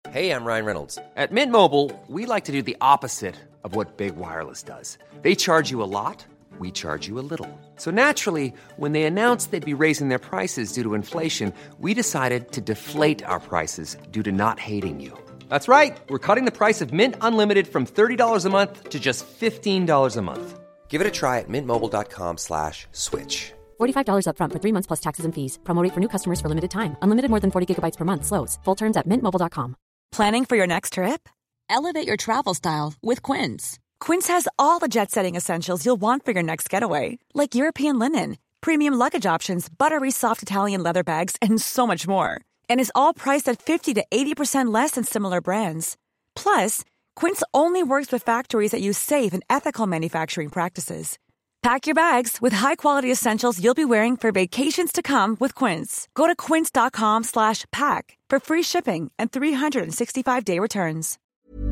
Hey, I'm Ryan Reynolds. At Mint Mobile, we like to do the opposite of what Big Wireless does. They charge you a lot, we charge you a little. So naturally, when they announced they'd be raising their prices due to inflation, we decided to deflate our prices due to not hating you. That's right. We're cutting the price of Mint Unlimited from $30 a month to just $15 a month. Give it a try at mintmobile.com/switch. $45 up front for 3 months plus taxes and fees. Promo rate for new customers for limited time. Unlimited more than 40 gigabytes per month. Slows full terms at mintmobile.com. Planning for your next trip? Elevate your travel style with Quince. Quince has all the jet-setting essentials you'll want for your next getaway, like European linen, premium luggage options, buttery soft Italian leather bags, and so much more. And is all priced at 50 to 80% less than similar brands. Plus, Quince only works with factories that use safe and ethical manufacturing practices. Pack your bags with high-quality essentials you'll be wearing for vacations to come with Quince. Go to quince.com/pack for free shipping and 365-day returns.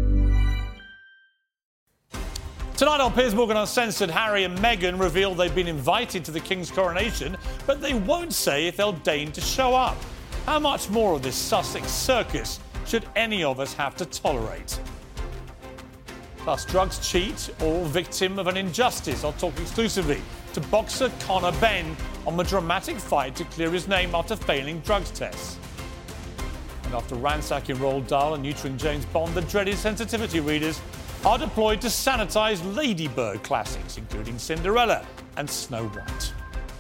Tonight on Piers Morgan Uncensored, Harry and Meghan reveal they've been invited to the King's coronation, but they won't say if they'll deign to show up. How much more of this Sussex circus should any of us have to tolerate? Plus, drugs cheat or victim of an injustice. I'll talk exclusively to boxer Conor Benn on the dramatic fight to clear his name after failing drugs tests. And after ransacking Roald Dahl and neutering James Bond, the dreaded sensitivity readers are deployed to sanitise Ladybird classics, including Cinderella and Snow White.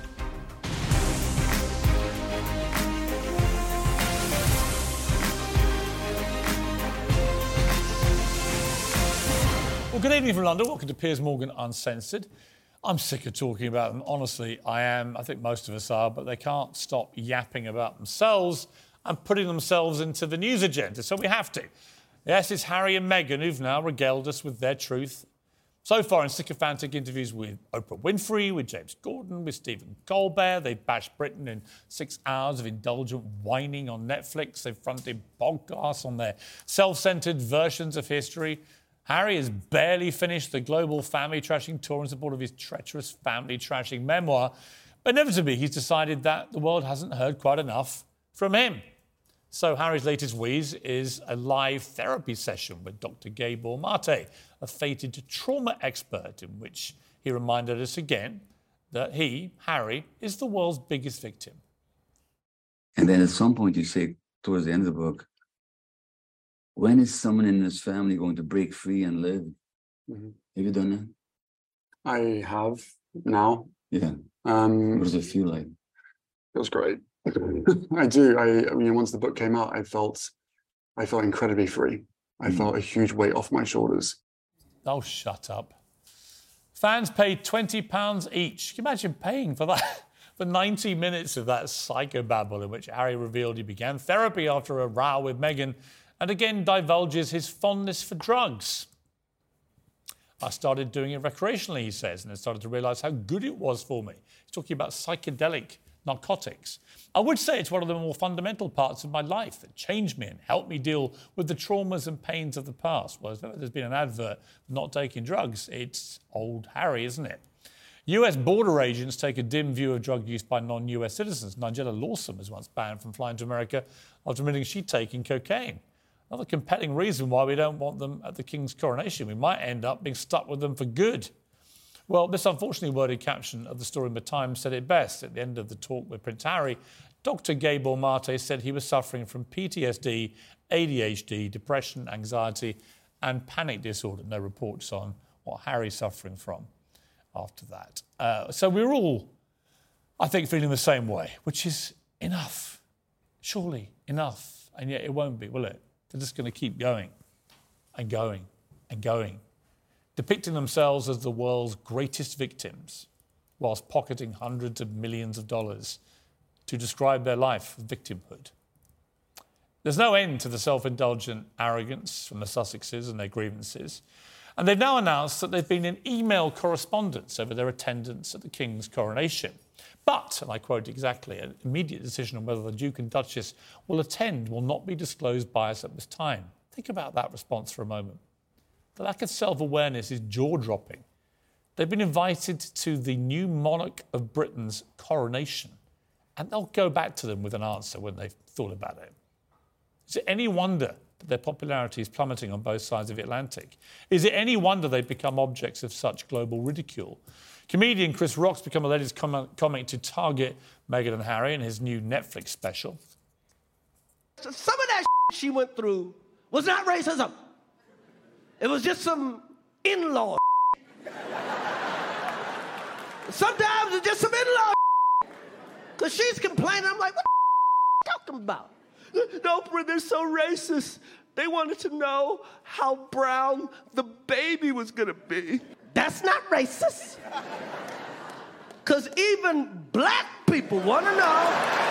Well, good evening from London. Welcome to Piers Morgan Uncensored. I'm sick of talking about them. Honestly, I am. I think most of us are, but they can't stop yapping about themselves and putting themselves into the news agenda, so we have to. Yes, it's Harry and Meghan who've now regaled us with their truth. So far in sycophantic interviews with Oprah Winfrey, with James Corden, with Stephen Colbert, they've bashed Britain in 6 hours of indulgent whining on Netflix. They've fronted podcasts on their self-centred versions of history. Harry has barely finished the global family trashing tour in support of his treacherous family trashing memoir. But inevitably, he's decided that the world hasn't heard quite enough from him. So Harry's latest wheeze is a live therapy session with Dr. Gabor Mate, a fated trauma expert, in which he reminded us again that he, Harry, is the world's biggest victim. And then at some point you say, towards the end of the book, when is someone in this family going to break free and live? Mm-hmm. Have you done that? I have now. Yeah. What does it feel like? Feels great. I do. I mean, once the book came out, I felt incredibly free. I felt a huge weight off my shoulders. Oh, shut up. Fans paid £20 each. Can you imagine paying for that? For 90 minutes of that psychobabble in which Harry revealed he began therapy after a row with Meghan and again divulges his fondness for drugs. I started doing it recreationally, he says, and I started to realise how good it was for me. He's talking about psychedelic narcotics. I would say it's one of the more fundamental parts of my life that changed me and helped me deal with the traumas and pains of the past. Well, there's been an advert for not taking drugs. It's old Harry, isn't it? US border agents take a dim view of drug use by non-US citizens. Nigella Lawson was once banned from flying to America after admitting she'd taken cocaine. Another compelling reason why we don't want them at the King's coronation. We might end up being stuck with them for good. Well, this unfortunately worded caption of the story in The Times said it best. At the end of the talk with Prince Harry, Dr. Gabor Mate said he was suffering from PTSD, ADHD, depression, anxiety, and panic disorder. No reports on what Harry's suffering from after that. So we're all, I think, feeling the same way, which is enough. Surely enough. And yet it won't be, will it? They're just going to keep going and going and going, depicting themselves as the world's greatest victims whilst pocketing hundreds of millions of dollars to describe their life of victimhood. There's no end to the self-indulgent arrogance from the Sussexes and their grievances. And they've now announced that they've been in email correspondence over their attendance at the King's coronation. But, and I quote exactly, an immediate decision on whether the Duke and Duchess will attend will not be disclosed by us at this time. Think about that response for a moment. The lack of self-awareness is jaw-dropping. They've been invited to the new monarch of Britain's coronation, and they'll go back to them with an answer when they've thought about it. Is it any wonder but their popularity is plummeting on both sides of the Atlantic. Is it any wonder they've become objects of such global ridicule? Comedian Chris Rock's become a latest comic to target Meghan and Harry in his new Netflix special. Some of that she went through was not racism. It was just some in-law. Sometimes it's just some in-law. Because she's complaining. I'm like, what the talking about? No, they're so racist. They wanted to know how brown the baby was going to be. That's not racist. Because even black people want to know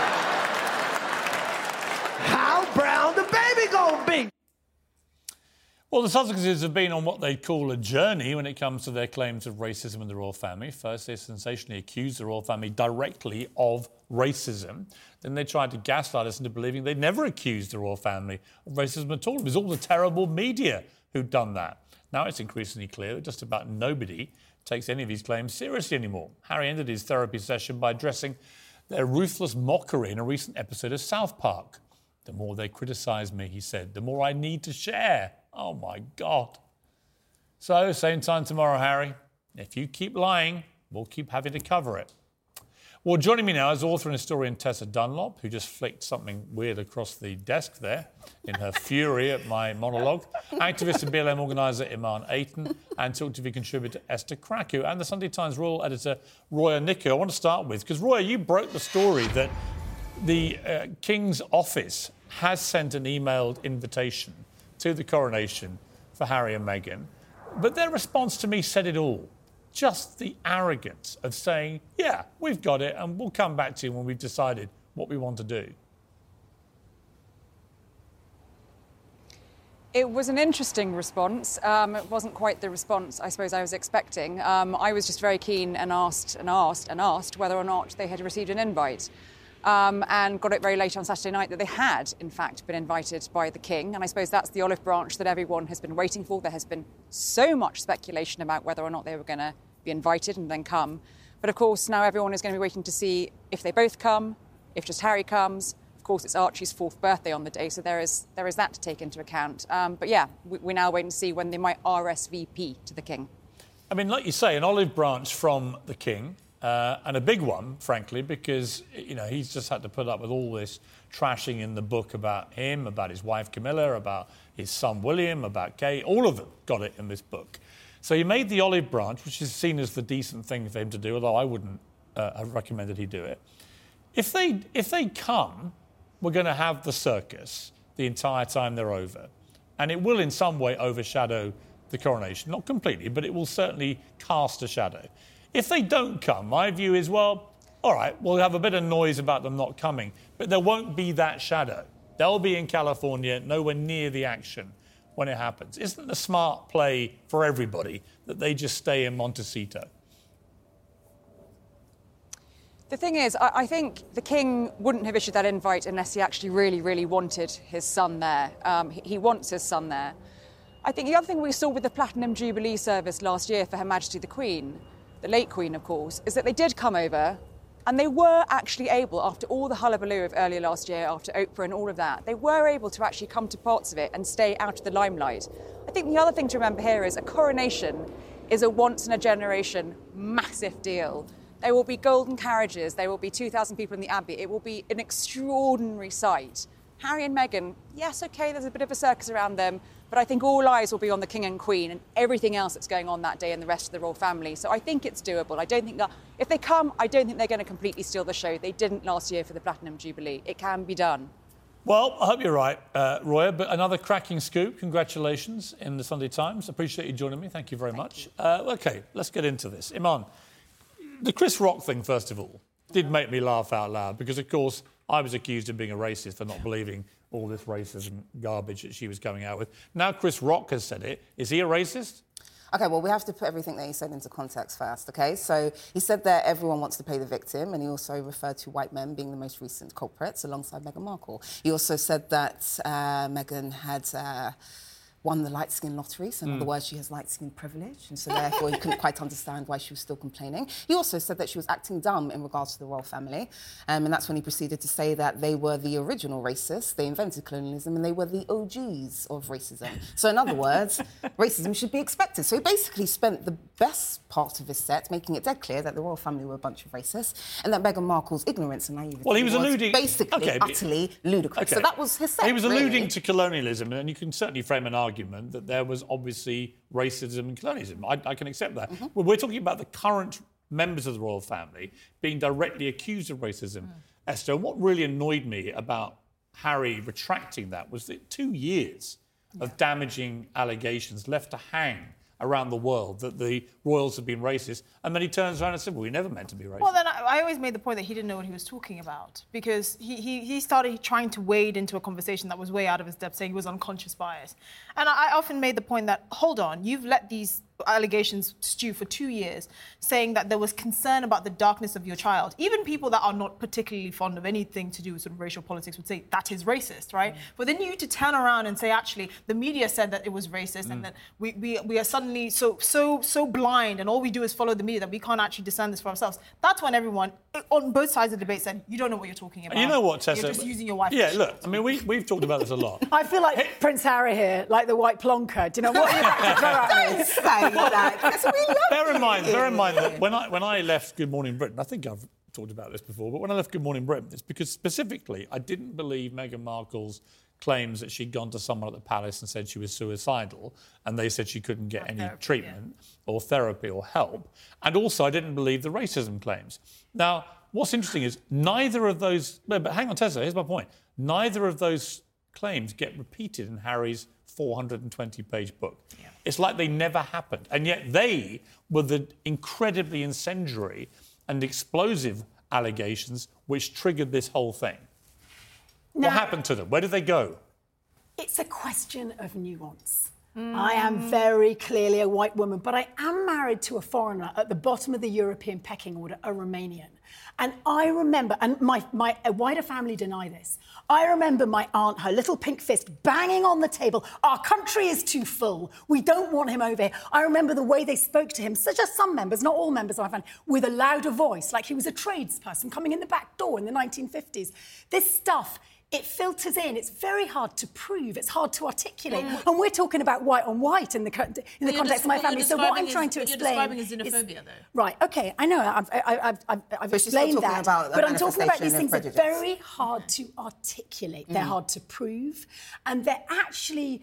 how brown the baby going to be. Well, the Sussexes have been on what they call a journey when it comes to their claims of racism in the royal family. First, they sensationally accused the royal family directly of racism. Then they tried to gaslight us into believing they never accused the royal family of racism at all. It was all the terrible media who'd done that. Now it's increasingly clear that just about nobody takes any of these claims seriously anymore. Harry ended his therapy session by addressing their ruthless mockery in a recent episode of South Park. The more they criticise me, he said, the more I need to share. Oh, my God. So, same time tomorrow, Harry. If you keep lying, we'll keep having to cover it. Well, joining me now is author and historian Tessa Dunlop, who just flicked something weird across the desk there in her fury at my monologue, activist and BLM organiser Iman Ayton, and Talk TV contributor Esther Krakow, and the Sunday Times royal editor Roya Nikko. I want to start with, because, Roya, you broke the story that the King's office has sent an emailed invitation to the coronation for Harry and Meghan. But their response to me said it all. Just the arrogance of saying, yeah, we've got it and we'll come back to you when we've decided what we want to do. It was an interesting response. It wasn't quite the response I suppose I was expecting. I was just very keen and asked whether or not they had received an invite. And got it very late on Saturday night that they had, in fact, been invited by the King. And I suppose that's the olive branch that everyone has been waiting for. There has been so much speculation about whether or not they were going to be invited and then come. But, of course, now everyone is going to be waiting to see if they both come, if just Harry comes. Of course, it's Archie's 4th birthday on the day, so there is that to take into account. But, yeah, we now wait and see when they might RSVP to the King. I mean, like you say, an olive branch from the King. And a big one, frankly, because, you know, he's just had to put up with all this trashing in the book about him, about his wife Camilla, about his son William, about Kate. All of them got it in this book. So he made the olive branch, which is seen as the decent thing for him to do, although I wouldn't have recommended he do it. If they come, we're going to have the circus the entire time they're over. And it will in some way overshadow the coronation. Not completely, but it will certainly cast a shadow. If they don't come, my view is, well, all right, we'll have a bit of noise about them not coming, but there won't be that shadow. They'll be in California, nowhere near the action when it happens. Isn't it a smart play for everybody that they just stay in Montecito? The thing is, I think the King wouldn't have issued that invite unless he actually really, really wanted his son there. He wants his son there. I think the other thing we saw with the Platinum Jubilee service last year for Her Majesty the Queen, the late Queen, of course, is that they did come over and they were actually able, after all the hullabaloo of earlier last year, after Oprah and all of that, they were able to actually come to parts of it and stay out of the limelight. I think the other thing to remember here is a coronation is a once-in-a-generation massive deal. There will be golden carriages, there will be 2,000 people in the Abbey. It will be an extraordinary sight. Harry and Meghan, yes, OK, there's a bit of a circus around them, but I think all eyes will be on the King and Queen and everything else that's going on that day and the rest of the royal family. So I think it's doable. I don't think that if they come, I don't think they're going to completely steal the show. They didn't last year for the Platinum Jubilee. It can be done. Well, I hope you're right, Roya, but another cracking scoop. Congratulations in the Sunday Times. Appreciate you joining me. Thank you very much. OK, let's get into this. Iman, the Chris Rock thing, first of all, did make me laugh out loud because, of course, I was accused of being a racist for not believing all this racism garbage that she was coming out with. Now Chris Rock has said it. Is he a racist? OK, well, we have to put everything that he said into context first, OK? So he said that everyone wants to pay the victim, and he also referred to white men being the most recent culprits alongside Meghan Markle. He also said that Meghan had won the light skin lottery. So in other words, she has light skin privilege. And so therefore, he couldn't quite understand why she was still complaining. He also said that she was acting dumb in regards to the royal family. And that's when he proceeded to say that they were the original racists, they invented colonialism, and they were the OGs of racism. So in other words, racism should be expected. So he basically spent the best part of his set making it dead clear that the royal family were a bunch of racists and that Meghan Markle's ignorance and naivety he was alluding... basically utterly ludicrous. Okay. So that was his set, He was alluding really. to colonialism, and you can certainly frame an argument that there was obviously racism and colonialism. I can accept that. Well, we're talking about the current members of the royal family being directly accused of racism. Esther, and what really annoyed me about Harry retracting that was that 2 years of damaging allegations left to hang around the world that the royals have been racist, and then he turns around and said, well, we never meant to be racist. Well, then I always made the point that he didn't know what he was talking about, because he started trying to wade into a conversation that was way out of his depth, saying he was unconscious bias. And I often made the point that, hold on, you've let these allegations stew for 2 years, saying that there was concern about the darkness of your child. Even people that are not particularly fond of anything to do with sort of racial politics would say that is racist, right? But then you to turn around and say, actually, the media said that it was racist, and that we are suddenly so blind, and all we do is follow the media that we can't actually discern this for ourselves. That's when everyone on both sides of the debate said, you don't know what you're talking about. You know what, Tessa? You're just using your wife. Yeah, look, I mean, we've talked about this a lot. I feel like Prince Harry here, like the white plonker. Do you know what you're about to throw at me? Don't say that. That's what we love. Bear in mind that when I left Good Morning Britain, I think I've talked about this before, but when I left Good Morning Britain, it's because specifically I didn't believe Meghan Markle's claims that she'd gone to someone at the palace and said she was suicidal, and they said she couldn't get any treatment or therapy or help. And also I didn't believe the racism claims. Now, what's interesting is neither of those... But hang on, Tessa, here's my point. Neither of those claims get repeated in Harry's 420-page book. Yeah. It's like they never happened. And yet they were the incredibly incendiary and explosive allegations which triggered this whole thing. Now, what happened to them? Where did they go? It's a question of nuance. I am very clearly a white woman, but I am married to a foreigner at the bottom of the European pecking order, a Romanian. And I remember, and my wider family deny this, I remember my aunt, her little pink fist, banging on the table, our country is too full, we don't want him over here. I remember the way they spoke to him, such as some members, not all members of my family, with a louder voice, like he was a tradesperson coming in the back door in the 1950s. This stuff... it filters in. It's very hard to prove. It's hard to articulate. And we're talking about white on white in the context of my family. So what I'm trying to explain... You're describing is xenophobia, though. Right, OK, I know. I've explained that. But I'm talking about these things that are very hard to articulate. They're hard to prove. And they're actually...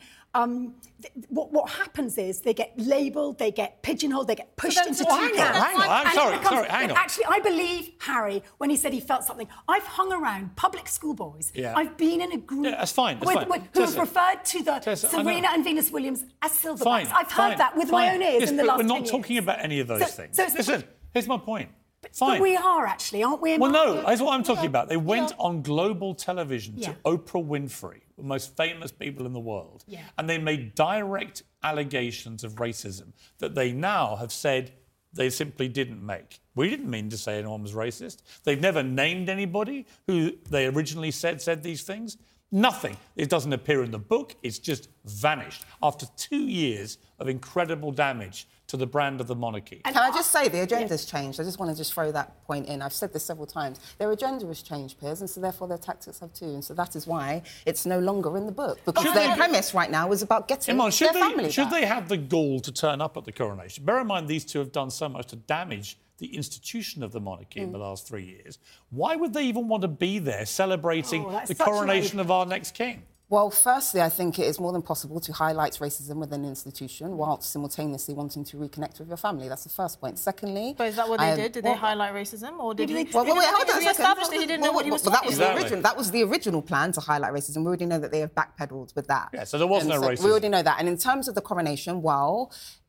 what happens is they get labelled, they get pigeonholed, they get pushed into two camps. Hang on. Actually, I believe Harry when he said he felt something. I've hung around public schoolboys. Yeah. I've been in a group that's fine. who have referred to the Serena and Venus Williams as silverbacks. I've heard that with my own ears in the last 10 years. We're not talking about any of those things. Listen, here's my point. Fine. But we are actually, aren't we? Well, no, that's what I'm talking about. They went on global television to Oprah Winfrey, the most famous people in the world, and they made direct allegations of racism that they now have said they simply didn't make. We didn't mean to say anyone was racist. They've never named anybody who they originally said these things. Nothing. It doesn't appear in the book. It's just vanished after 2 years of incredible damage to the brand of the monarchy. And can I just say the agenda's changed? I just want to just throw that point in. I've said this several times. Their agenda has changed, Piers, and so therefore their tactics have too. And so that is why it's no longer in the book. Because their premise right now is about getting their family back. Should they have the gall to turn up at the coronation? Bear in mind these two have done so much to damage the institution of the monarchy in the last 3 years. Why would they even want to be there celebrating the coronation of our next king? Well, firstly, I think it is more than possible to highlight racism within an institution whilst simultaneously wanting to reconnect with your family. That's the first point. Secondly... But is that what they did? Did they highlight racism? Or did he... Well, wait, hold on a second. Established that he didn't know what he was talking about. That was the original plan to highlight racism. We already know that they have backpedalled with that. Yeah, so there was no racism. We already know that. And in terms of the coronation, well...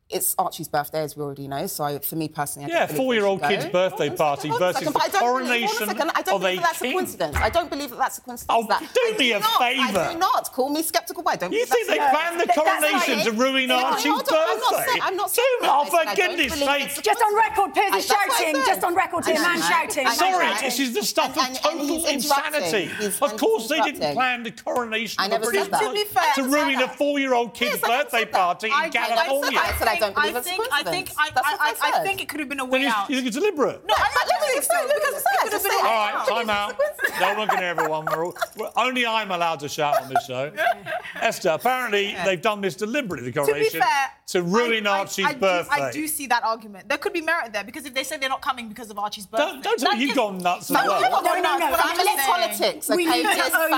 It's Archie's birthday, as we already know. So for me personally, yeah, 4-year-old kid's birthday party versus the coronation of a king. I don't believe that's a coincidence. I don't believe that's a coincidence. Oh, do me a favour. I do not. Call me sceptical, but I don't. You think they planned the coronation to ruin Archie's birthday? I'm not saying that. Oh, for goodness sake! Just on record, Piers is shouting. Just on record, here, man shouting. Sorry, this is the stuff of total insanity. Of course, they didn't plan the coronation of a British monarch to ruin a 4-year-old kid's birthday party in California. I think it could have been a way out. You think it's deliberate? No, I don't think so. All right, time out. No one can hear everyone. Only I'm allowed to shout on this show. Esther, apparently they've done this deliberately, the coronation, to ruin Archie's birthday. I do see that argument. There could be merit there, because if they say they're not coming because of Archie's birthday... Don't tell me you've gone nuts as well. No. Family politics, okay? We need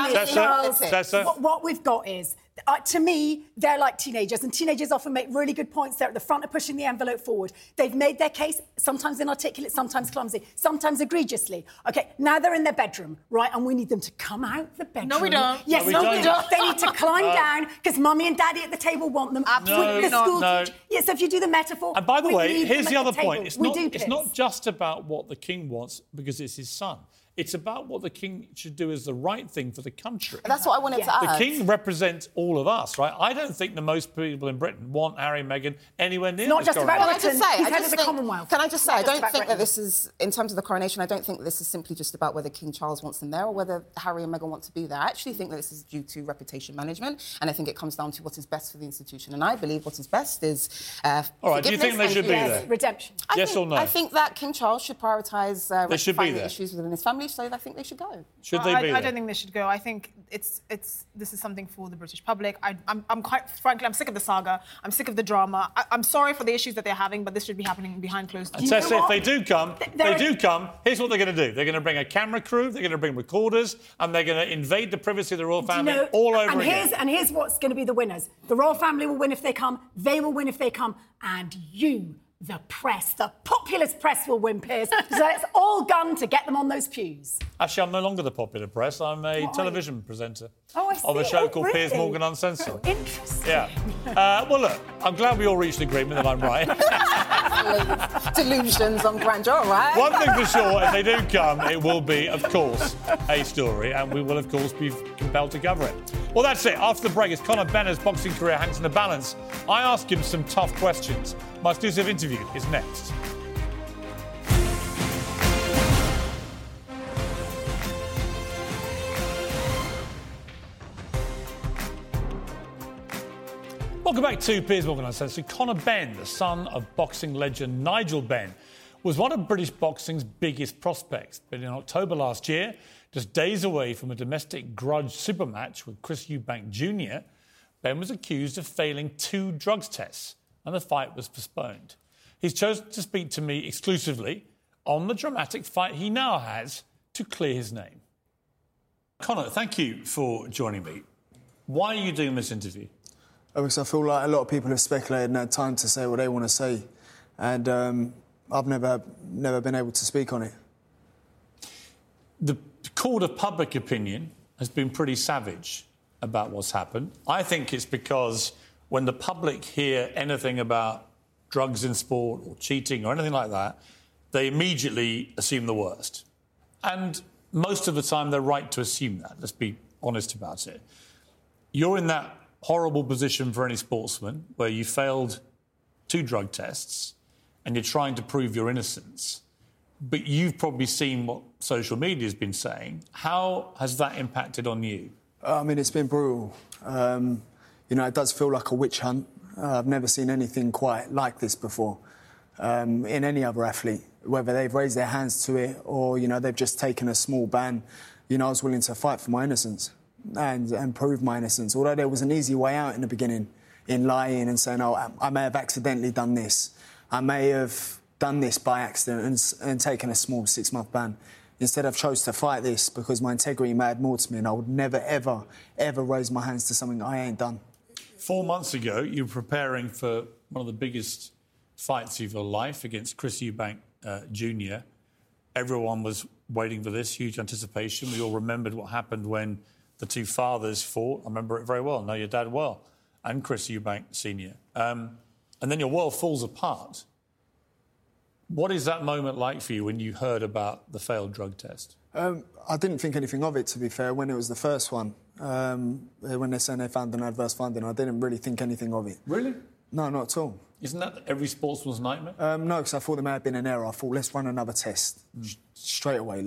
to own it. What we've got is... to me, they're like teenagers, and teenagers often make really good points. They're at the front of pushing the envelope forward. They've made their case, sometimes inarticulate, sometimes clumsy, sometimes egregiously. OK, now they're in their bedroom, right, and we need them to come out the bedroom. No, we don't. Yes, we don't. They need to climb down, because Mummy and Daddy at the table want them. Absolutely not. Yes, so if you do the metaphor... And by the way, here's the other point. It's not just about what the king wants, because it's his son. It's about what the king should do as the right thing for the country. That's what I wanted to add. The king represents all of us, right? I don't think the most people in Britain want Harry and Meghan anywhere near not just about Britain. Commonwealth. Can I just say, I don't think that this is, in terms of the coronation, I don't think that this is simply just about whether King Charles wants them there or whether Harry and Meghan want to be there. I actually think that this is due to reputation management, and I think it comes down to what is best for the institution. And I believe what is best is all right, do you think they should be there? Redemption. Yes or no? I think that King Charles should prioritise rectifying the issues within his family, so I think they should go. Should they be there? I don't think they should go. I think this is something for the British public. I'm quite frankly, I'm sick of the saga. I'm sick of the drama. I'm sorry for the issues that they're having, but this should be happening behind closed doors. Tessa, if they do come, here's what they're going to do. They're going to bring a camera crew, they're going to bring recorders, and they're going to invade the privacy of the royal family all over again. And here's what's going to be the winners. The royal family will win if they come, they will win if they come, and you, the press, the populous press will win, Piers. So it's all gun to get them on those pews. Actually, I'm no longer the popular press. I'm a television presenter of a show called Piers Morgan Uncensored. Oh, interesting. Yeah. Well, look, I'm glad we all reached an agreement that I'm right. Delusions on grandeur, right? One thing for sure, if they do come, it will be, of course, a story, and we will, of course, be compelled to cover it. Well, that's it. After the break, as Conor Benner's boxing career hangs in the balance, I ask him some tough questions. My exclusive interview is next. Welcome back to Piers Morgan Uncensored. Conor Benn, the son of boxing legend Nigel Benn, was one of British boxing's biggest prospects. But in October last year, just days away from a domestic grudge super match with Chris Eubank Jr., Benn was accused of failing 2 drugs tests, and the fight was postponed. He's chosen to speak to me exclusively on the dramatic fight he now has to clear his name. Conor, thank you for joining me. Why are you doing this interview? Because I feel like a lot of people have speculated and had time to say what they want to say, and I've never been able to speak on it. The court of public opinion has been pretty savage about what's happened. I think it's because when the public hear anything about drugs in sport or cheating or anything like that, they immediately assume the worst. And most of the time they're right to assume that, let's be honest about it. You're in that horrible position for any sportsman where you failed 2 drug tests and you're trying to prove your innocence. But you've probably seen what social media has been saying. How has that impacted on you? I mean, it's been brutal. It does feel like a witch hunt. I've never seen anything quite like this before in any other athlete, whether they've raised their hands to it or, they've just taken a small ban. I was willing to fight for my innocence and prove my innocence. Although there was an easy way out in the beginning in lying and saying, I may have accidentally done this. I may have done this by accident and taken a small 6-month ban. Instead, I've chose to fight this because my integrity mattered more to me, and I would never, ever, ever raise my hands to something I ain't done. 4 months ago, you were preparing for one of the biggest fights of your life against Chris Eubank Jr. Everyone was waiting for this, huge anticipation. We all remembered what happened when the 2 fathers fought. I remember it very well. I know your dad well. And Chris Eubank Sr. and then your world falls apart. What is that moment like for you when you heard about the failed drug test? I didn't think anything of it, to be fair, when it was the first one. When they're saying they found an adverse finding, I didn't really think anything of it. Really? No, not at all. Isn't that every sportsman's nightmare? No, because I thought there may have been an error. I thought, let's run another test straight away.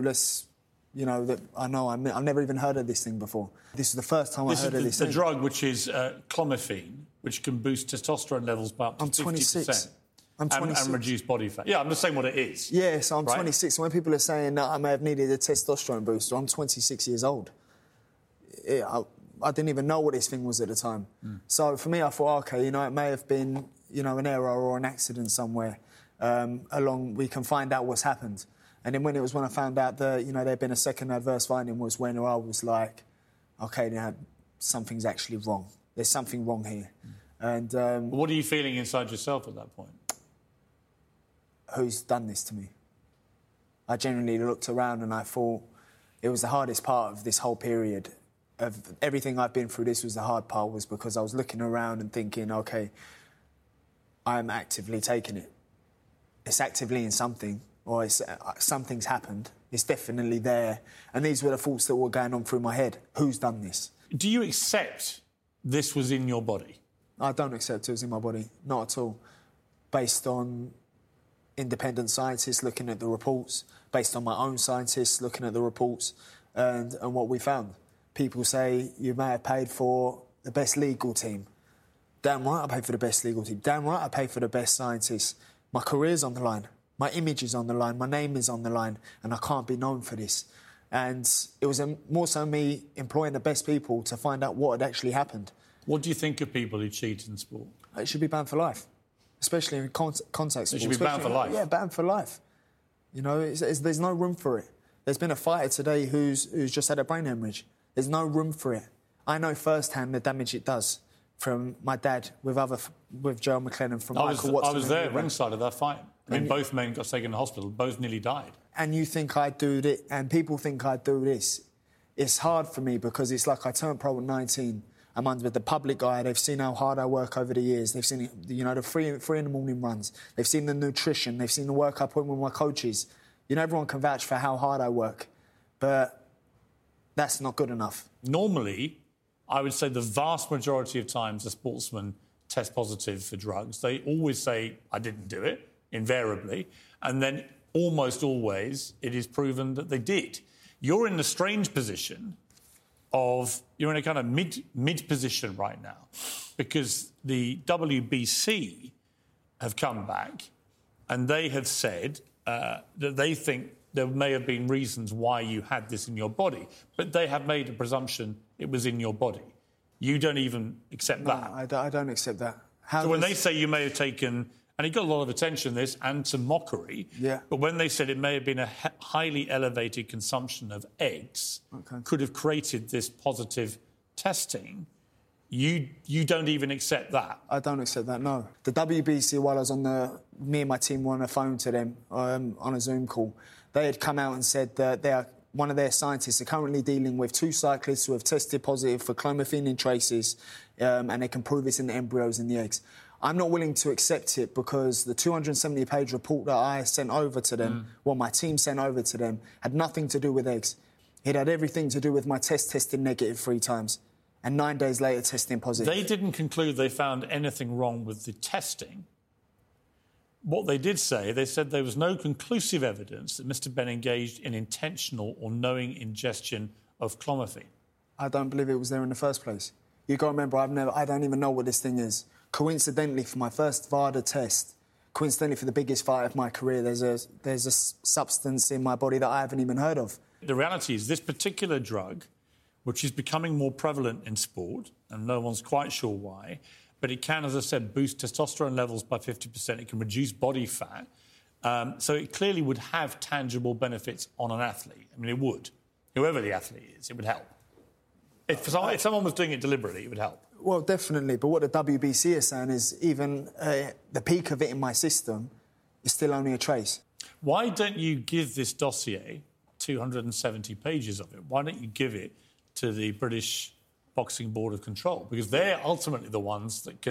I've never even heard of this thing before. This is the first time I heard of this. The drug, which is clomiphene, which can boost testosterone levels by up to 50%. 26. I'm 26. And reduce body fat. Yeah, I'm just saying what it is. Yeah, so I'm right? 26. When people are saying that I may have needed a testosterone booster, I'm 26 years old. I didn't even know what this thing was at the time. So for me, I thought, OK, it may have been, an error or an accident somewhere we can find out what's happened. And then when I found out that, there'd been a second adverse finding was when I was like, OK, now something's actually wrong. There's something wrong here. And what are you feeling inside yourself at that point? Who's done this to me? I genuinely looked around and I thought it was the hardest part of this whole period. Of everything I've been through, this was the hard part, was because I was looking around and thinking, OK, I'm actively taking it. It's actively in something, or something's happened. It's definitely there. And these were the thoughts that were going on through my head. Who's done this? Do you accept this was in your body? I don't accept it was in my body, not at all. Based on independent scientists looking at the reports, based on my own scientists looking at the reports and what we found. People say you may have paid for the best legal team. Damn right I paid for the best legal team. Damn right I paid for the best scientists. My career's on the line. My image is on the line. My name is on the line. And I can't be known for this. And it was more so me employing the best people to find out what had actually happened. What do you think of people who cheat in sport? It should be banned for life. Especially in contact sport. It should be banned for life? Yeah, banned for life. There's no room for it. There's been a fighter today who's just had a brain hemorrhage. There's no room for it. I know firsthand the damage it does from my dad with Joe McLennan, from Michael Watson. I was there ringside of that fight. Both men got taken to the hospital. Both nearly died. And you think I do this, and people think I do this. It's hard for me because it's like I turned pro at 19. I'm under the public eye. They've seen how hard I work over the years. They've seen, the 3 in the morning runs. They've seen the nutrition. They've seen the work I put in with my coaches. Everyone can vouch for how hard I work. But that's not good enough. Normally, I would say the vast majority of times a sportsman tests positive for drugs. They always say, I didn't do it, invariably. And then almost always it is proven that they did. You're in the strange position of, you're in a kind of mid position right now, because the WBC have come back and they have said that they think there may have been reasons why you had this in your body, but they have made a presumption it was in your body. You don't even accept that. I don't accept that. When they say you may have taken, and it got a lot of attention, this, and some mockery, but when they said it may have been a highly elevated consumption of eggs, could have created this positive testing, you don't even accept that? I don't accept that, no. The WBC, while I was me and my team were on the phone to them on a Zoom call, they had come out and said that one of their scientists are currently dealing with 2 cyclists who have tested positive for clomiphene in traces, and they can prove it's in the embryos in the eggs. I'm not willing to accept it because the 270-page report that I sent over to them, my team sent over to them, had nothing to do with eggs. It had everything to do with my testing negative 3 times, and 9 days later testing positive. They didn't conclude they found anything wrong with the testing. What they did say, they said there was no conclusive evidence that Mr. Benn engaged in intentional or knowing ingestion of clomiphene. I don't believe it was there in the first place. You've got to remember, I don't even know what this thing is. Coincidentally, for my first VADA test, coincidentally for the biggest fight of my career, there's a substance in my body that I haven't even heard of. The reality is this particular drug, which is becoming more prevalent in sport, and no one's quite sure why, but it can, as I said, boost testosterone levels by 50%. It can reduce body fat. So it clearly would have tangible benefits on an athlete. I mean, it would. Whoever the athlete is, it would help. If someone was doing it deliberately, it would help. Well, definitely. But what the WBC is saying is even the peak of it in my system is still only a trace. Why don't you give this dossier, 270 pages of it, why don't you give it to the British Boxing Board of Control? Because they're ultimately the ones that can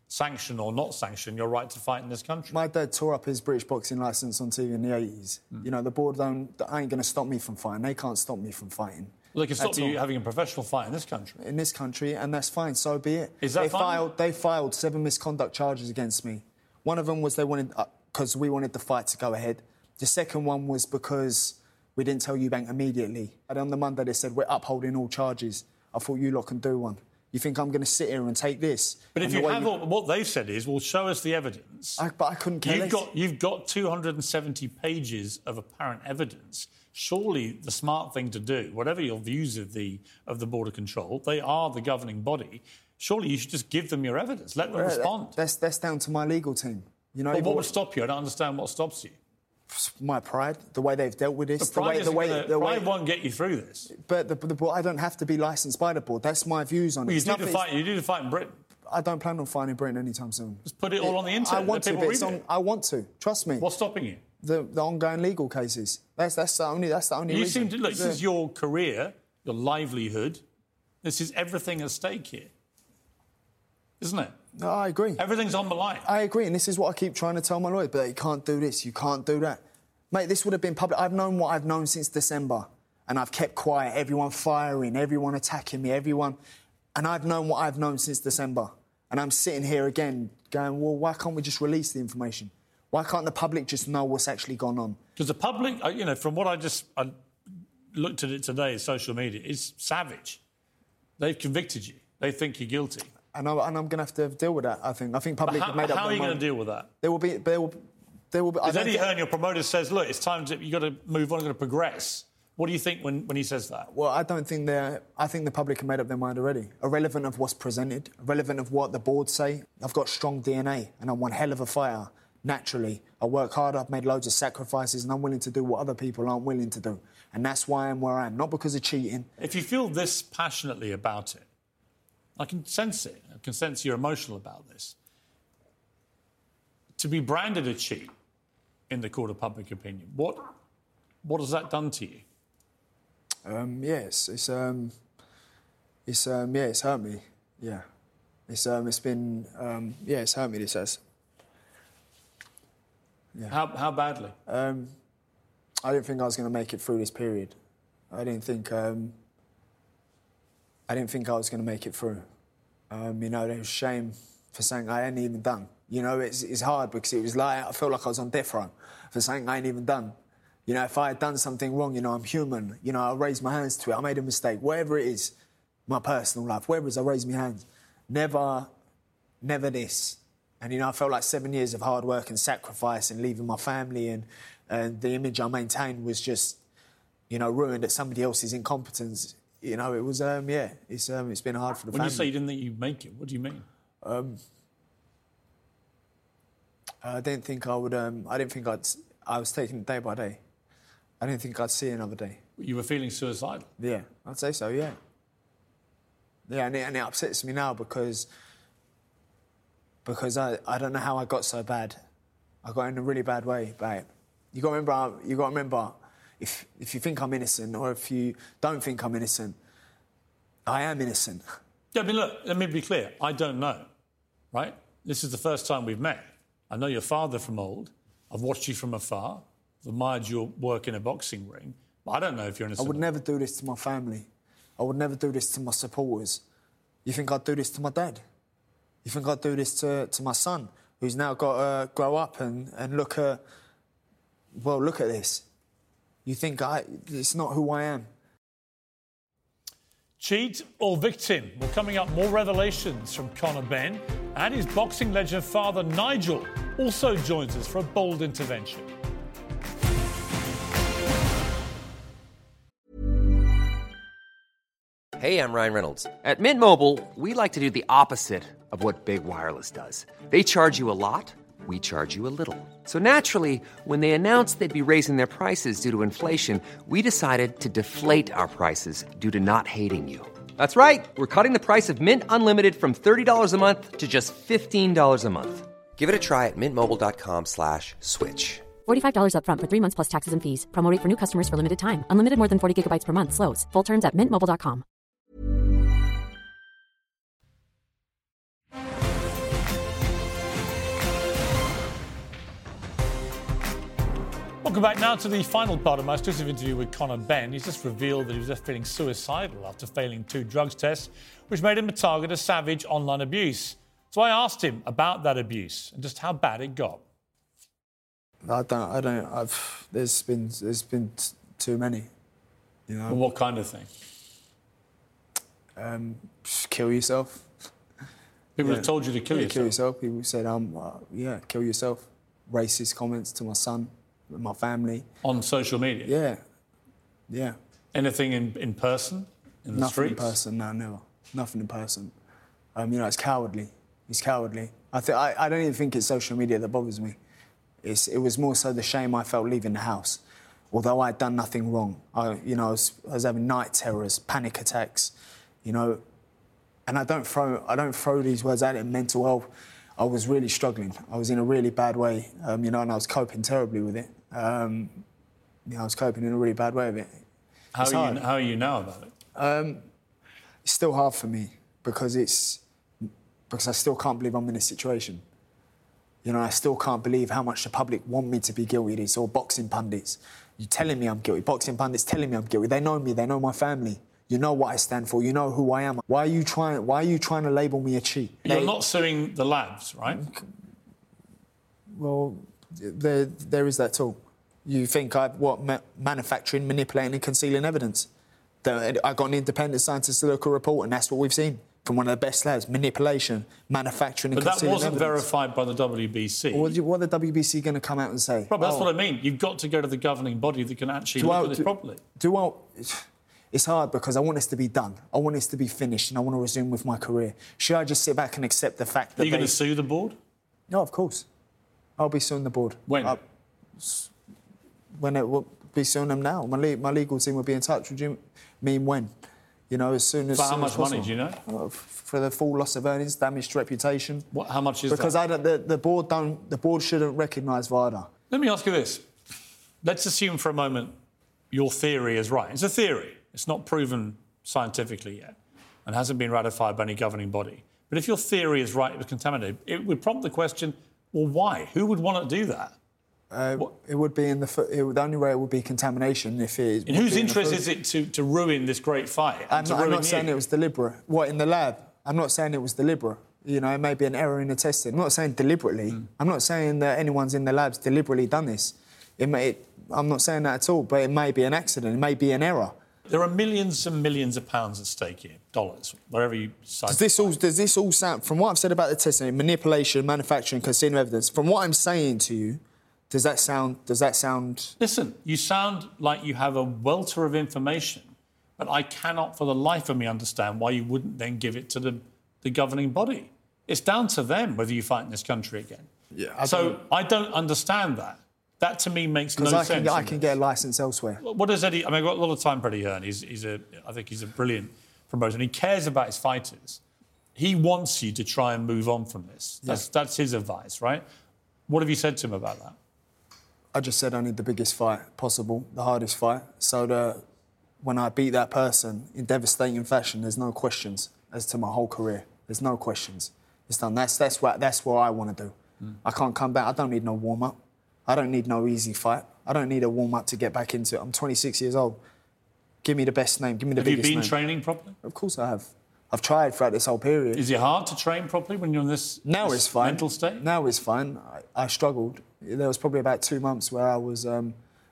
sanction or not sanction your right to fight in this country. My dad tore up his British boxing licence on TV in the 80s. You know, the board ain't going to stop me from fighting. They can't stop me from fighting. Well, they can stop you having a professional fight in this country. In this country, and that's fine, so be it. Is that fine? They filed 7 misconduct charges against me. One of them was because we wanted the fight to go ahead. The second one was because we didn't tell Eubank immediately. And on the Monday they said, we're upholding all charges. I thought you lot can do one. You think I'm going to sit here and take this? But if you have what they've said is, well, show us the evidence. But I couldn't care less. You've got 270 pages of apparent evidence. Surely the smart thing to do, whatever your views of the Border Control, they are the governing body. Surely you should just give them your evidence. Let them respond. That's down to my legal team. You know, but what would stop you? I don't understand what stops you. My pride, the way they've dealt with this, pride won't get you through this. But the board, I don't have to be licensed by the board. That's my views on it. You do the fight in Britain. I don't plan on fighting in Britain anytime soon. Just put it all on the internet. I want to. Trust me. What's stopping you? The ongoing legal cases. That's the only reason. You seem to look. This is your career, your livelihood. This is everything at stake here, isn't it? No, I agree. Everything's on the line. I agree, and this is what I keep trying to tell my lawyers, but you can't do this, you can't do that. Mate, this would have been public. I've known what I've known since December, and I've kept quiet, everyone firing, everyone attacking me, and I've known what I've known since December. And I'm sitting here again going, well, why can't we just release the information? Why can't the public just know what's actually gone on? Because the public, from what I looked at it today in social media, it's savage. They've convicted you. They think you're guilty. And I'm going to have to deal with that, I think. I think public have made up their mind. How are you going to deal with that? There will be... Because Eddie Hearn, your promoter, says, look, it's time you've got to move on, you've got to progress. What do you think when he says that? Well, I think the public have made up their mind already. Irrelevant of what's presented, irrelevant of what the board say. I've got strong DNA and I'm one hell of a fighter, naturally. I work hard, I've made loads of sacrifices and I'm willing to do what other people aren't willing to do. And that's why I'm where I am, not because of cheating. If you feel this passionately about it, I can sense it. I can sense you're emotional about this. To be branded a cheat in the court of public opinion, what has that done to you? Yes, it's hurt me. Yeah, it's been it's hurt me. This has. Yeah. How badly? I didn't think I was going to make it through this period. I didn't think I was going to make it through. There was shame for something I hadn't even done. It's hard because it was like I felt like I was on death row for something I hadn't even done. If I had done something wrong, I'm human. I raised my hands to it. I made a mistake. Whatever it is, my personal life, whatever it is, I raised my hands. Never this. And, I felt like 7 years of hard work and sacrifice and leaving my family and the image I maintained was just, ruined at somebody else's incompetence. It was, it's been hard for the family. When you say you didn't think you'd make it, what do you mean? I didn't think I would, I was taking it day by day. I didn't think I'd see another day. You were feeling suicidal? Yeah, I'd say so, yeah. Yeah, and it upsets me now because I don't know how I got so bad. I got in a really bad way, babe. You got to remember, if you think I'm innocent or if you don't think I'm innocent, I am innocent. Yeah, look, let me be clear. I don't know, right? This is the first time we've met. I know your father from old. I've watched you from afar. I've admired your work in a boxing ring. But I don't know if you're innocent. I would never do this to my family. I would never do this to my supporters. You think I'd do this to my dad? You think I'd do this to my son, who's now got to grow up and look at this? You think it's not who I am? Cheat or victim? Well, coming up, more revelations from Conor Benn, and his boxing legend father Nigel also joins us for a bold intervention. Hey, I'm Ryan Reynolds. At Mint Mobile, we like to do the opposite of what Big Wireless does. They charge you a lot, we charge you a little. So naturally, when they announced they'd be raising their prices due to inflation, we decided to deflate our prices due to not hating you. That's right. We're cutting the price of Mint Unlimited from $30 a month to just $15 a month. Give it a try at mintmobile.com/switch. $45 up front for 3 months plus taxes and fees. Promo rate for new customers for limited time. Unlimited more than 40 gigabytes per month. Slows full terms at mintmobile.com. Welcome back now to the final part of my exclusive interview with Conor Benn. He's just revealed that he was feeling suicidal after failing 2 drugs tests, which made him a target of savage online abuse. So I asked him about that abuse and just how bad it got. There's been too many. You know. Well, what kind of thing? Just kill yourself. People have told you to kill yourself? Kill yourself. People said, kill yourself. Racist comments to my son, my family. On social media? Yeah. Anything in person? In the Nothing streets? in person, no, never. Nothing in person. It's cowardly. It's cowardly. I don't even think it's social media that bothers me. It was more so the shame I felt leaving the house. Although I'd done nothing wrong. I was having night terrors, panic attacks, and I don't throw these words out in mental health. I was really struggling. I was in a really bad way, and I was coping terribly with it. I was coping in a really bad way with it. How are you now about it? It's still hard for me because I still can't believe I'm in this situation. I still can't believe how much the public want me to be guilty. It's all boxing pundits. You're telling me I'm guilty. Boxing pundits telling me I'm guilty. They know me. They know my family. You know what I stand for. You know who I am. Why are you trying to label me a cheat? You're not suing the labs, right? Well, there is that too. You think manufacturing, manipulating and concealing evidence. I got an independent scientist to look at a report and that's what we've seen from one of the best labs. Manipulation, manufacturing and concealing evidence. But that wasn't verified by the WBC. What are the WBC going to come out and say? Rob, that's what I mean. You've got to go to the governing body that can actually look at this properly. It's hard because I want this to be done. I want this to be finished and I want to resume with my career. Should I just sit back and accept the fact that Are you going to sue the board? No, of course. I'll be suing the board. When? When it will be suing them now. My legal team will be in touch. Would you mean when? As soon as For how soon much as possible. money, do you know? For the full loss of earnings, damaged reputation. How much is because that? The board shouldn't recognise VADA. Let me ask you this. Let's assume for a moment your theory is right. It's a theory. It's not proven scientifically yet and hasn't been ratified by any governing body. But if your theory is right, it was contaminated, it would prompt the question, well, why? Who would want to do that? It would be the only way it would be contamination if it is. In whose interest is it to ruin this great fight? I'm not saying it was deliberate. What, in the lab? I'm not saying it was deliberate. It may be an error in the testing. I'm not saying deliberately. I'm not saying that anyone's in the lab's deliberately done this. I'm not saying that at all, but it may be an accident. It may be an error. There are millions and millions of pounds at stake here, dollars, wherever you decide. Does this all sound, from what I've said about the testing, manipulation, manufacturing, concealing evidence, from what I'm saying to you, does that sound... Listen, you sound like you have a welter of information, but I cannot for the life of me understand why you wouldn't then give it to the governing body. It's down to them whether you fight in this country again. Yeah, I don't understand that. That, to me, makes no sense. Because I can get a licence elsewhere. What does Eddie... I've got a lot of time for Eddie Hearn. I think he's a brilliant promoter, and he cares about his fighters. He wants you to try and move on from this. That's his advice, right? What have you said to him about that? I just said I need the biggest fight possible, the hardest fight, so that when I beat that person in devastating fashion, there's no questions as to my whole career. There's no questions. It's done. That's what I want to do. I can't come back. I don't need no warm-up. I don't need no easy fight. I don't need a warm-up to get back into it. I'm 26 years old. Give me the best name. Give me the biggest name. Have you been training properly? Of course I have. I've tried throughout this whole period. Is it hard to train properly when you're in this it's fine. Mental state? Now it's fine. I struggled. There was probably about 2 months where I was, I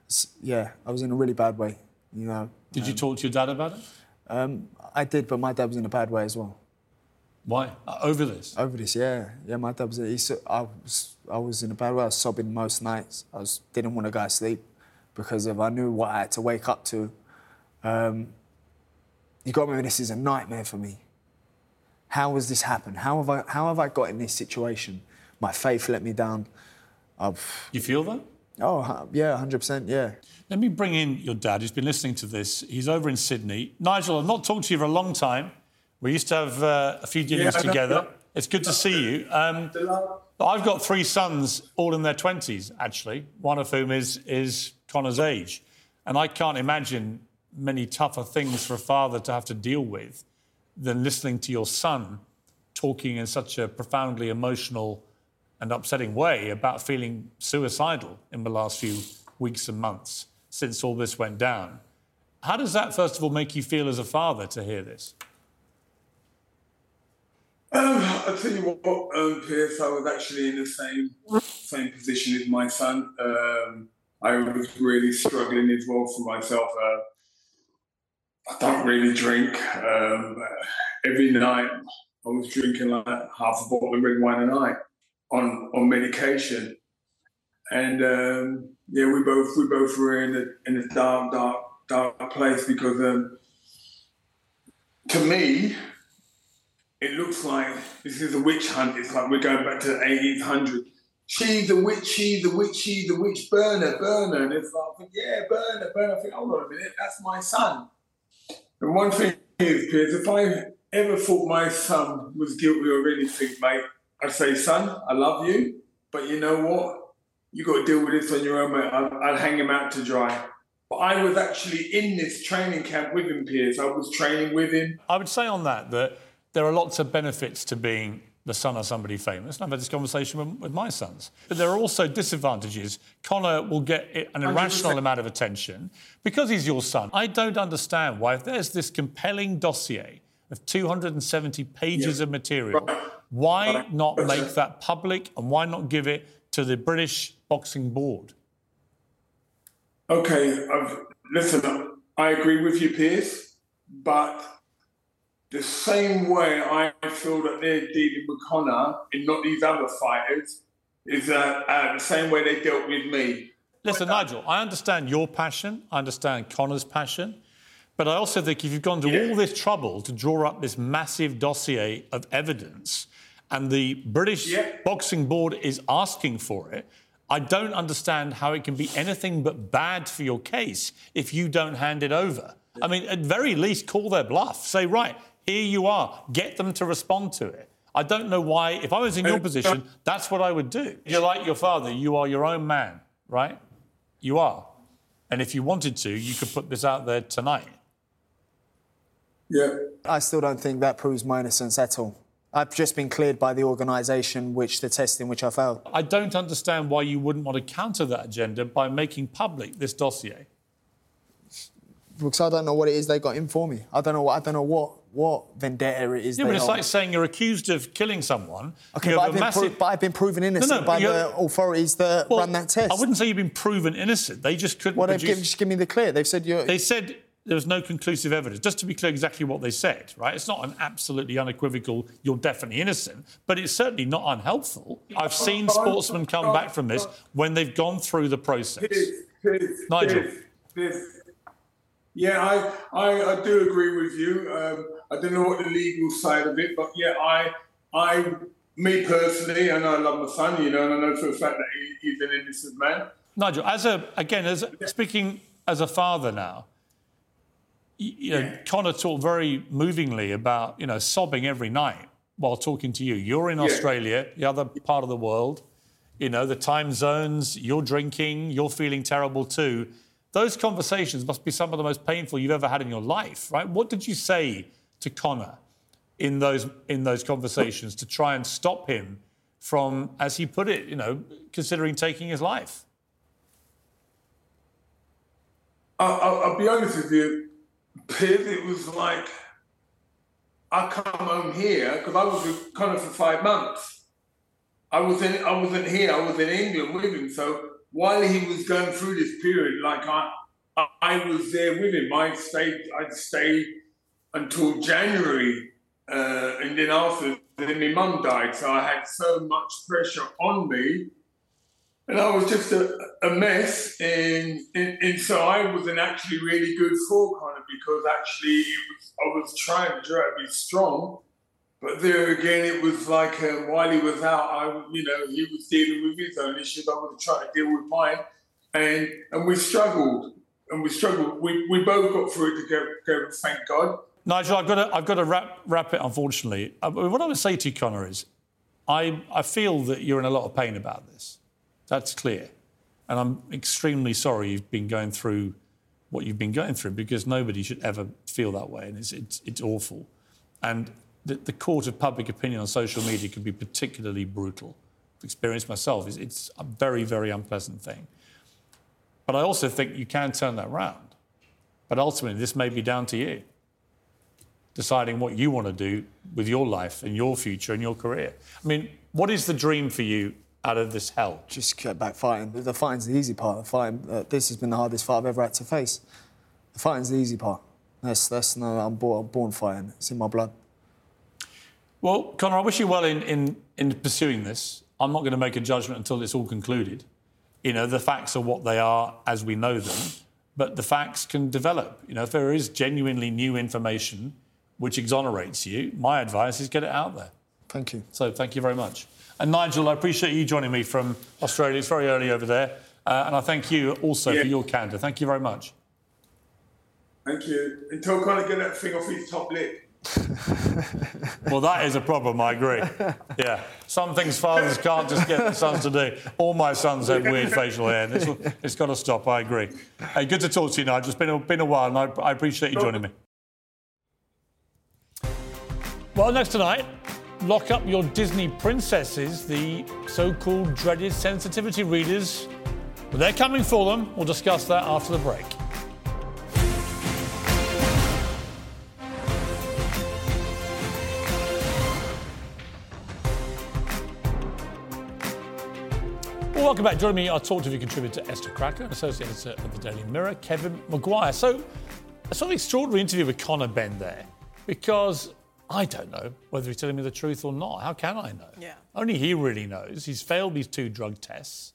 was in a really bad way. Did you talk to your dad about it? I did, but my dad was in a bad way as well. Why? Over this? Over this, yeah. Yeah, my dad was... I was in a bad way. I was sobbing most nights. Didn't want to go to sleep because I knew what I had to wake up to. You got to remember, this is a nightmare for me. How has this happened? How have I got in this situation? My faith let me down. You feel that? Oh, yeah, 100%, yeah. Let me bring in your dad, who's been listening to this. He's over in Sydney. Nigel, I've not talked to you for a long time. We used to have a few dinners together. It's good to see you. I've got 3 sons, all in their 20s, actually, one of whom is Conor's age. And I can't imagine many tougher things for a father to have to deal with than listening to your son talking in such a profoundly emotional and upsetting way about feeling suicidal in the last few weeks and months since all this went down. How does that, first of all, make you feel as a father to hear this? I'll tell you what, Piers, I was actually in the same position as my son. I was really struggling as well for myself. I don't really drink. Every night I was drinking like half a bottle of red wine a night on medication. And we both were in a dark place because to me, it looks like this is a witch hunt. It's like we're going back to the 1800s. She's the witch, she's the witch, she's the witch, burner. And it's like, yeah, burner. I think, hold on a minute, that's my son. And one thing is, Piers, if I ever thought my son was guilty of anything, mate, I'd say, son, I love you, but you know what? You got to deal with this on your own, mate. I'd hang him out to dry. But I was actually in this training camp with him, Piers. I was training with him. I would say on that there are lots of benefits to being the son of somebody famous. And I've had this conversation with my sons. But there are also disadvantages. Conor will get an irrational 100%. Amount of attention because he's your son. I don't understand why, if there's this compelling dossier of 270 pages of material, why not make that public and why not give it to the British Boxing Board? OK, listen, I agree with you, Piers, but the same way I feel that they're dealing with Conor and not these other fighters is the same way they dealt with me. Listen, Nigel, I understand your passion. I understand Conor's passion. But I also think if you've gone to all this trouble to draw up this massive dossier of evidence and the British Boxing Board is asking for it, I don't understand how it can be anything but bad for your case if you don't hand it over. I mean, at very least, call their bluff. Say, right, here you are. Get them to respond to it. I don't know why, if I was in your position, that's what I would do. You're like your father. You are your own man, right? You are. And if you wanted to, you could put this out there tonight. Yeah. I still don't think that proves my innocence at all. I've just been cleared by the organisation the test in which I failed. I don't understand why you wouldn't want to counter that agenda by making public this dossier. Because I don't know what it is they got in for me. I don't know what vendetta it is. Yeah, but it's like saying you're accused of killing someone. Okay, but I've been proven innocent by the authorities that run that test. I wouldn't say you've been proven innocent. They just couldn't. Well, just give me the clear. They've said you're. They said there was no conclusive evidence. Just to be clear, exactly what they said, right? It's not an absolutely unequivocal. You're definitely innocent, but it's certainly not unhelpful. I've seen sportsmen come back from this when they've gone through the process. Nigel. Yeah, I do agree with you. I don't know what the legal side of it, but yeah, me personally, and I love my son, you know, and I know for a fact that he's an innocent man. Nigel, speaking as a father now, you know, Conor talked very movingly about, you know, sobbing every night while talking to you. You're in Australia, the other part of the world, you know, the time zones, you're drinking, you're feeling terrible too. Those conversations must be some of the most painful you've ever had in your life, right? What did you say to Conor in those conversations to try and stop him from, as he put it, you know, considering taking his life? I'll be honest with you, Piers, it was like I come home here because I was with Conor for 5 months. I wasn't here. I was in England with him, so. While he was going through this period, like I was there with him. I'd stayed until January, and then after, then my mum died. So I had so much pressure on me, and I was just a mess. And so I wasn't actually really good for Conor because actually I was trying to be strong. But there again, it was like while he was out, he was dealing with his own issues. I was trying to deal with mine, and we struggled. We both got through it together, thank God. Nigel, I've got to wrap it. Unfortunately, what I would say to you, Conor, is I feel that you're in a lot of pain about this. That's clear, and I'm extremely sorry you've been going through what you've been going through because nobody should ever feel that way, and it's awful, and. The court of public opinion on social media can be particularly brutal. I've experienced myself. It's a very, very unpleasant thing. But I also think you can turn that round. But ultimately, this may be down to you, deciding what you want to do with your life and your future and your career. I mean, what is the dream for you out of this hell? Just get back fighting. The fighting's the easy part. The fighting, this has been the hardest fight I've ever had to face. The fighting's the easy part. I'm born fighting. It's in my blood. Well, Conor, I wish you well in pursuing this. I'm not going to make a judgment until it's all concluded. You know, the facts are what they are as we know them, but the facts can develop. You know, if there is genuinely new information which exonerates you, my advice is get it out there. Thank you. So thank you very much. And Nigel, I appreciate you joining me from Australia. It's very early over there. And I thank you also for your candour. Thank you very much. Thank you. Until Conor get that thing off his top lip. Well, that is a problem, I agree. Yeah. Some things fathers can't just get their sons to do. All my sons have weird facial hair. It's got to stop, I agree. Hey, good to talk to you, Nigel. It's been a while, and I appreciate you joining me. Well, next tonight, lock up your Disney princesses, the so-called dreaded sensitivity readers. But they're coming for them. We'll discuss that after the break. Well, welcome back. Joining me, our Talk TV contributor Esther Cracker, an associate editor of the Daily Mirror, Kevin Maguire. So, a sort of extraordinary interview with Conor Benn there, because I don't know whether he's telling me the truth or not. How can I know? Yeah. Only he really knows. He's failed these 2 drug tests,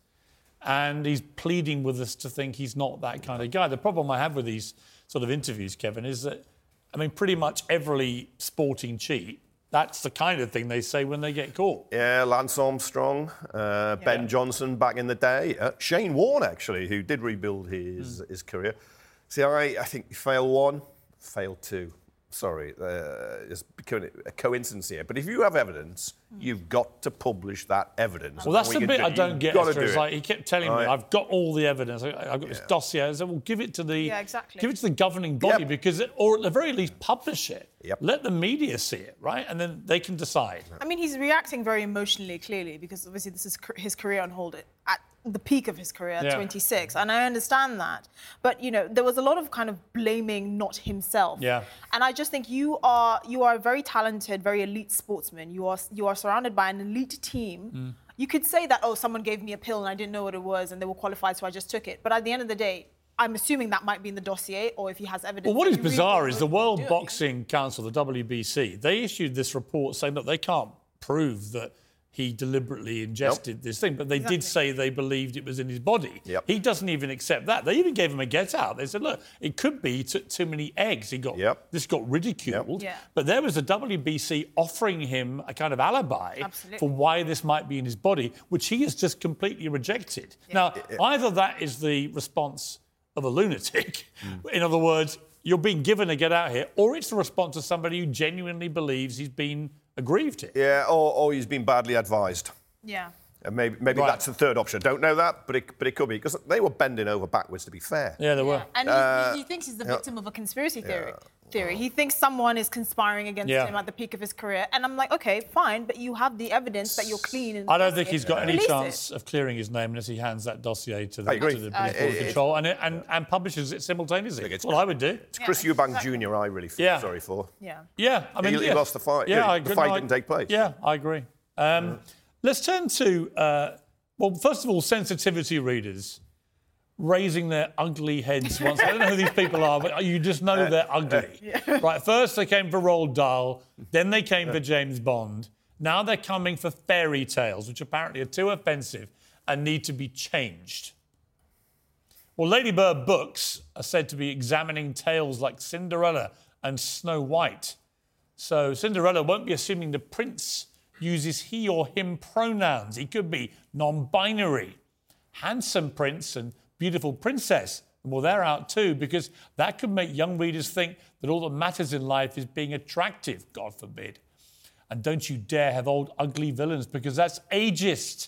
and he's pleading with us to think he's not that kind of guy. The problem I have with these sort of interviews, Kevin, is that, I mean, pretty much every sporting cheat, that's the kind of thing they say when they get caught. Yeah, Lance Armstrong, Ben Johnson back in the day, Shane Warne, actually, who did rebuild his career. See, I think you fail 1, fail 2. Sorry, it's becoming a coincidence here. But if you have evidence, you've got to publish that evidence. Well, that's the bit I don't get. It's like he kept telling me, "I've got all the evidence. I've got this dossier." I said, "Well, give it to the give it to the governing body because, or at the very least, publish it. Let the media see it, right, and then they can decide." I mean, he's reacting very emotionally, clearly, because obviously this is his career on hold at the peak of his career at 26, and I understand that. But, you know, there was a lot of kind of blaming not himself. Yeah. And I just think you are a very talented, very elite sportsman. You are surrounded by an elite team. You could say that, oh, someone gave me a pill and I didn't know what it was and they were qualified, so I just took it. But at the end of the day, I'm assuming that might be in the dossier, or if he has evidence. Well, what is bizarre is the World Boxing Council, the WBC, they issued this report saying that they can't prove that he deliberately ingested this thing, but they did say they believed it was in his body. He doesn't even accept that. They even gave him a get out. They said, look, it could be he took too many eggs. This got ridiculed. But there was a WBC offering him a kind of alibi for why this might be in his body, which he has just completely rejected. Now, either that is the response of a lunatic, in other words, you're being given a get out here, or it's the response of somebody who genuinely believes he's been aggrieved here. Yeah, or he's been badly advised. Yeah. And maybe that's the third option. I don't know that, but it could be, because they were bending over backwards, to be fair. Yeah, they were. And he thinks he's the victim of a conspiracy theory. He thinks someone is conspiring against him at the peak of his career. And I'm like, OK, fine, but you have the evidence that you're clean. And I don't think he's got any chance of clearing his name unless he hands that dossier to the Board of Control and publishes it simultaneously. That's what I would do. It's Chris Eubank Jr. I really feel sorry for. Yeah. I mean, he lost the fight. The fight didn't take place. Yeah, I agree. Let's turn to, well, first of all, sensitivity readers raising their ugly heads once. I don't know who these people are, but you just know they're ugly. Right, first they came for Roald Dahl, then they came for James Bond. Now they're coming for fairy tales, which apparently are too offensive and need to be changed. Well, Ladybird Books are said to be examining tales like Cinderella and Snow White. So Cinderella won't be assuming the prince uses he or him pronouns. He could be non-binary. Handsome prince and beautiful princess. Well, they're out too, because that could make young readers think that all that matters in life is being attractive, God forbid. And don't you dare have old ugly villains, because that's ageist.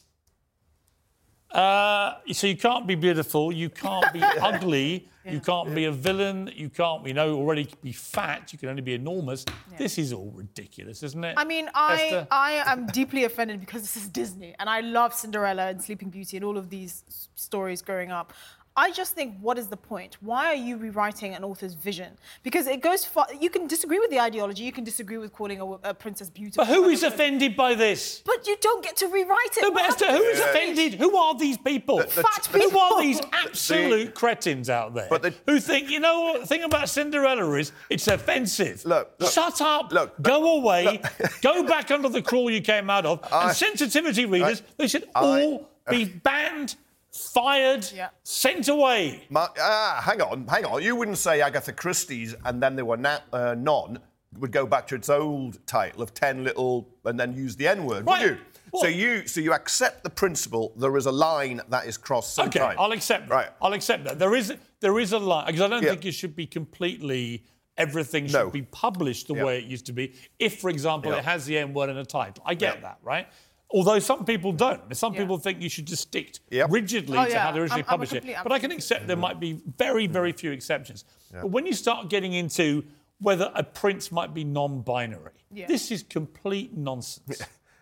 So you can't be beautiful, you can't be ugly, you can't be a villain, you can't, already be fat, you can only be enormous. This is all ridiculous, isn't it? I mean, I am deeply offended because this is Disney, and I love Cinderella and Sleeping Beauty and all of these stories growing up. I just think, what is the point? Why are you rewriting an author's vision? Because it goes far. You can disagree with the ideology. You can disagree with calling a princess beautiful. But who is offended by this? But you don't get to rewrite it. No, but Esther, who is offended? Who are these people? Fat Who people. are these absolute cretins out there who think, you know what, the thing about Cinderella is it's offensive. Shut up. Go away. Go back under the crawl you came out of. And sensitivity readers, they should all be banned, fired, sent away. Hang on. You wouldn't say Agatha Christie's and then there were none would go back to its old title of 10 Little and then use the N-word, would you? What? So you accept the principle there is a line that is crossed sometimes. Okay, I'll accept that. Right. I'll accept that. There is a line, because I don't think it should be completely... Everything should be published the way it used to be. If, for example, it has the N-word in a title. I get that, right? Although some people don't. Some people think you should just stick rigidly to how they originally publish it. But I can accept there might be very, very few exceptions. But when you start getting into whether a prince might be non-binary, this is complete nonsense.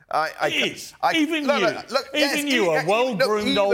It is. Even you, a well-groomed old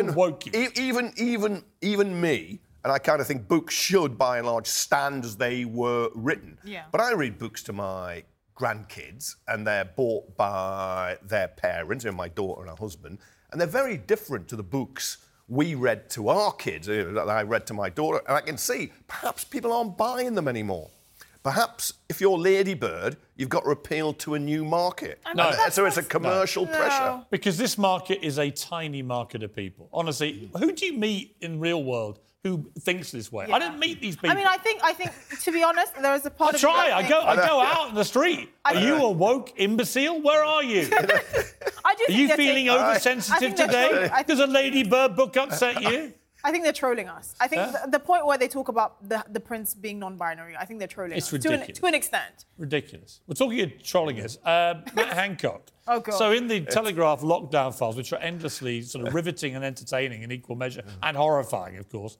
wokie. Even me, and I kind of think books should, by and large, stand as they were written. Yeah. But I read books to my grandkids, and they're bought by their parents, my daughter and her husband, and they're very different to the books we read to our kids, that I read to my daughter, and I can see perhaps people aren't buying them anymore. Perhaps if you're Ladybird, you've got to appeal to a new market. So it's a commercial pressure. Because this market is a tiny market of people. Honestly, who do you meet in real world who thinks this way? I don't meet these people. I mean, I think, to be honest, there is a part of... I go out in the street. Are you a woke imbecile? Where are you? Are you feeling oversensitive today? Does a Ladybird book upset you? I think they're trolling us. I think the point where they talk about the prince being non-binary, I think they're trolling us. Ridiculous. To an extent. Ridiculous. We're talking of trolling us. Matt Hancock. Oh, God. So in the Telegraph lockdown files, which are endlessly sort of riveting and entertaining in equal measure, and horrifying, of course,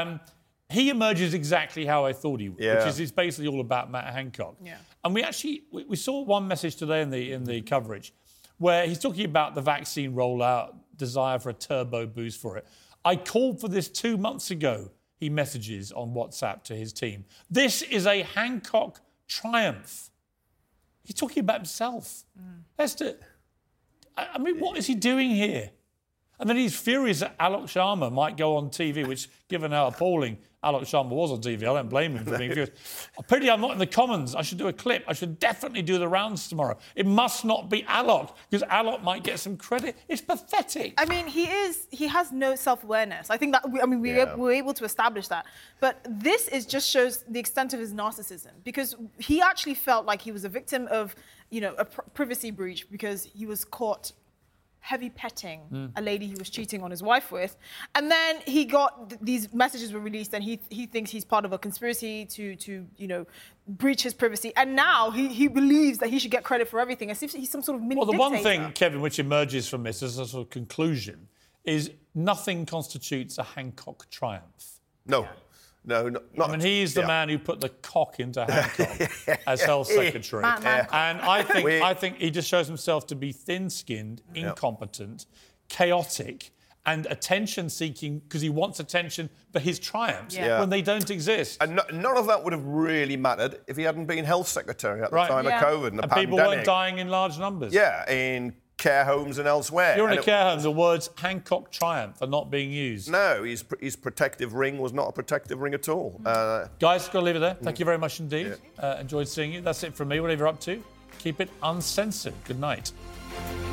he emerges exactly how I thought he would, which is it's basically all about Matt Hancock. Yeah. And we saw one message today in the coverage where he's talking about the vaccine rollout, desire for a turbo boost for it. I called for this 2 months ago, he messages on WhatsApp to his team. This is a Hancock triumph. He's talking about himself. Esther, I mean, what is he doing here? And then he's furious that Alok Sharma might go on TV, which, given how appalling Alok Sharma was on TV, I don't blame him for being furious. Pity I'm not in the Commons. I should do a clip. I should definitely do the rounds tomorrow. It must not be Alok, because Alok might get some credit. It's pathetic. I mean, he has no self-awareness. I think that, we're able to establish that. But this just shows the extent of his narcissism, because he actually felt like he was a victim of, a privacy breach because he was caught heavy petting a lady he was cheating on his wife with. And then he got these messages were released, and he thinks he's part of a conspiracy to breach his privacy. And now he believes that he should get credit for everything, as if he's some sort of mini dictator. Well, the one thing, Kevin, which emerges from this as a sort of conclusion is nothing constitutes a Hancock triumph. No. No, not. I mean, he's the man who put the cock into Hancock as Health Secretary. And I think he just shows himself to be thin-skinned, incompetent, chaotic, and attention-seeking because he wants attention for his triumphs when they don't exist. And none of that would have really mattered if he hadn't been Health Secretary at the time of COVID and the pandemic. People weren't dying in large numbers. Yeah, in care homes and elsewhere. You're in a care home, the words Hancock triumph are not being used. No, his protective ring was not a protective ring at all. Guys, got to leave it there. Thank you very much indeed. Enjoyed seeing you. That's it from me. Whatever you're up to, keep it uncensored. Good night.